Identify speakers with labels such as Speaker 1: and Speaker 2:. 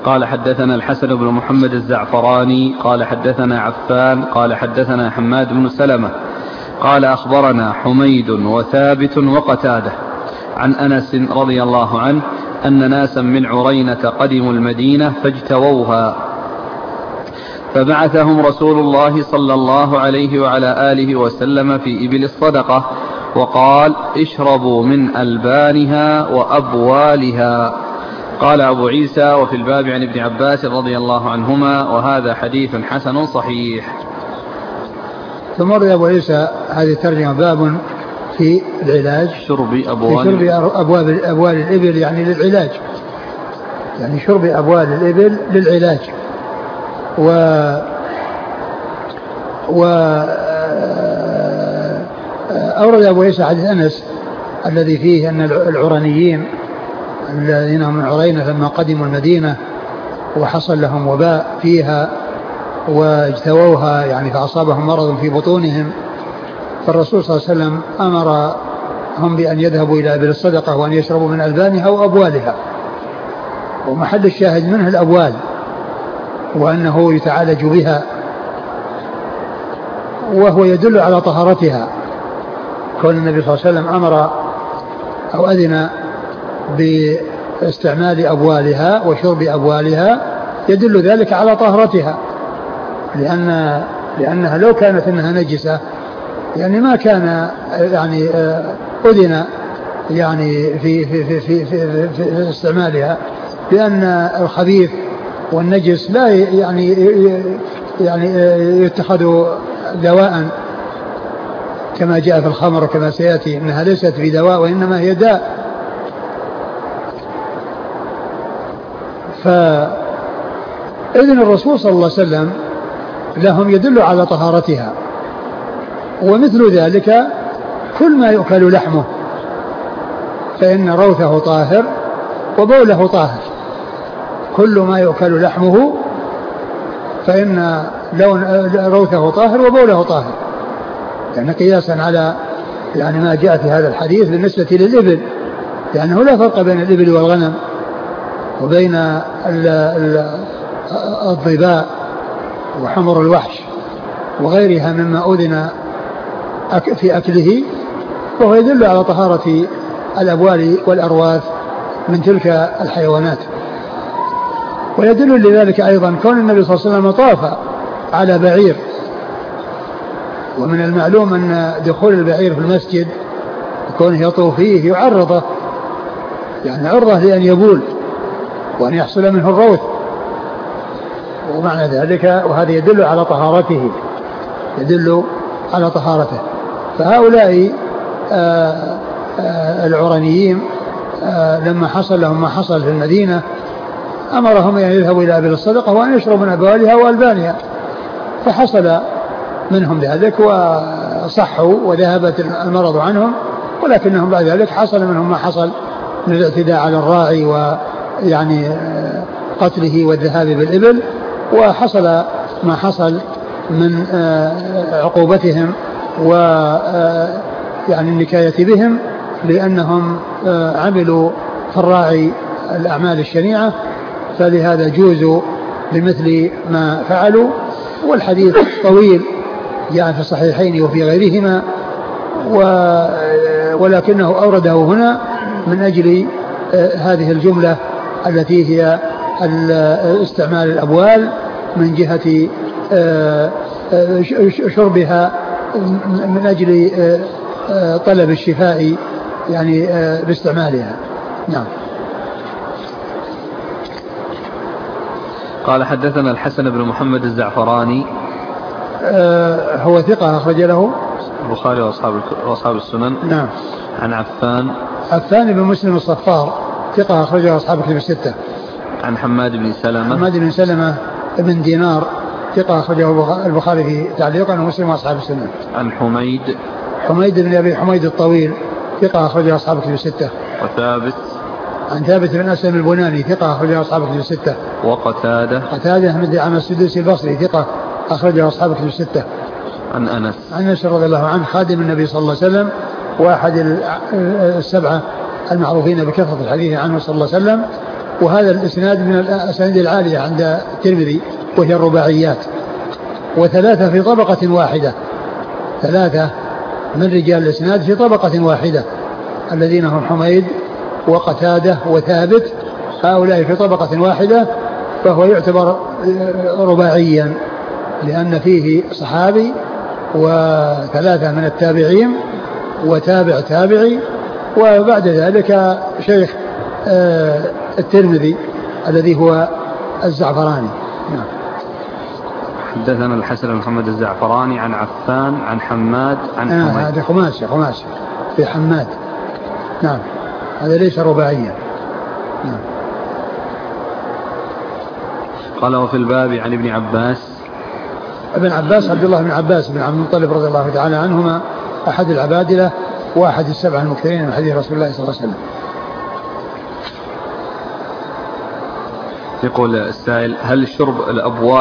Speaker 1: قال حدثنا الحسن بن محمد الزعفراني قال حدثنا عفان قال حدثنا حماد بن سلمة قال أخبرنا حميد وثابت وقتادة عن أنس رضي الله عنه أن ناسا من عرينة قدموا المدينة فاجتووها فبعثهم رسول الله صلى الله عليه وعلى آله وسلم في إبل الصدقة وقال اشربوا من ألبانها وأبوالها. قال أبو عيسى وفي الباب عن ابن عباس رضي الله عنهما وهذا حديث حسن صحيح.
Speaker 2: ثم روى أبو عيسى هذه الترجمة باب في العلاج
Speaker 1: شرب
Speaker 2: أبوال الإبل يعني للعلاج، يعني شرب أبوال الإبل للعلاج. أورد أبو عيسى حديث أنس الذي فيه أن العرنيين الذين هم من عرينة لما قدموا المدينة وحصل لهم وباء فيها واجتووها يعني فأصابهم مرض في بطونهم، فالرسول صلى الله عليه وسلم أمرهم بأن يذهبوا إلى إبل الصدقة وأن يشربوا من ألبانها وأبوالها، ومحل الشاهد منه الأبوال وأنه يتعالج بها، وهو يدل على طهارتها. كون النبي صلى الله عليه وسلم أمر أو أذن باستعمال أبوالها وشرب أبوالها يدل ذلك على طهارتها، لأنها لو كانت أنها نجسة يعني ما كان يعني أذن يعني في استعمالها، لأن الخبيث والنجس لا يعني يتخذ دواء كما جاء في الخمر كما سيأتي أنها ليست بدواء وإنما هي داء. فإذن الرسول صلى الله عليه وسلم لهم يدل على طهارتها، ومثل ذلك كل ما يؤكل لحمه فإن روثه طاهر وبوله طاهر، كل ما يؤكل لحمه فإن روثه طاهر وبوله طاهر، يعني قياسا على يعني ما جاء في هذا الحديث بالنسبة للإبل، لأنه لا فرق بين الإبل والغنم وبين الضباء وحمر الوحش وغيرها مما أذن في أكله، وهو يدل على طهارة الأبوال والأرواث من تلك الحيوانات. ويدل لذلك أيضا كون النبي صلى الله عليه وسلم طاف على بعير، ومن المعلوم أن دخول البعير في المسجد كونه يطوف فيه يعرضه يعني عرضه لأن يبول وأن يحصل منه الروث، ومعنى ذلك وهذا يدل على طهارته، يدل على طهارته. فهؤلاء العرنيين لما حصل لهم ما حصل في المدينة أمرهم أن يذهبوا إلى أبل الصدقة وأن يشربوا من أبوالها وألبانها، فحصل منهم ذلك وصحوا وذهبت المرض عنهم، ولكنهم بعد ذلك حصل منهم ما حصل من الاعتداء على الراعي ويعني قتله والذهاب بالإبل، وحصل ما حصل من عقوبتهم ويعني النكاية بهم لأنهم عملوا في الراعي الأعمال الشنيعة، فلهذا جوزوا بمثل ما فعلوا. والحديث طويل جاء في الصحيحين وفي غيرهما، ولكنه أورده هنا من أجل هذه الجملة التي هي استعمال الأبوال من جهة شربها من أجل طلب الشفاء يعني باستعمالها. نعم.
Speaker 1: قال حدثنا الحسن بن محمد الزعفراني
Speaker 2: هو ثقة أخرج له
Speaker 1: البخاري وأصحاب السنن.
Speaker 2: نعم.
Speaker 1: عن
Speaker 2: عفان بن مسلم الصفار ثقة أخرجه أصحاب الكتب الستة.
Speaker 1: عن حماد بن سلمة
Speaker 2: بن دينار ثقة أخرجه البخاري في تعليقا ومسلم وأصحاب السنن.
Speaker 1: عن
Speaker 2: حميد بن أبي حميد الطويل ثقة أخرجه أصحاب الكتب الستة. عن ثابت بن أسلم البناني ثقة أخرجه أصحاب الكتب الستة. قتادة من دعامة السدوسي البصري ثقة أخرجه أصحاب الكتب الستة.
Speaker 1: عن
Speaker 2: أنس رضي الله عنه خادم النبي صلى الله عليه وسلم وأحد السبعة المعروفين بكثرة الحديث عنه صلى الله عليه وسلم، وهذا الإسناد من الأسانيد العالية عند الترمذي وهي الرباعيات، وثلاثة في طبقة واحدة، ثلاثة من رجال الإسناد في طبقة واحدة الذين هم حميد وقتادة وثابت، هؤلاء في طبقة واحدة، فهو يعتبر رباعيا لأن فيه صحابي وثلاثة من التابعين وتابع تابعي، وبعد ذلك شيخ الترمذي الذي هو الزعفراني. نعم.
Speaker 1: حدثنا الحسن بن محمد الزعفراني عن عفان عن حماد عن حميد.
Speaker 2: هذا خماسي في حماد. نعم، هذا ليس رباعيا. نعم.
Speaker 1: قال وفي الباب عن ابن عباس.
Speaker 2: ابن عباس عبد الله بن عباس بن عبد المطلب رضي الله تعالى عنهما، أحد العبادلة وأحد السبع المكثرين من حديث رسول الله صلى الله عليه وسلم.
Speaker 1: يقول السائل: هل شرب الأبوال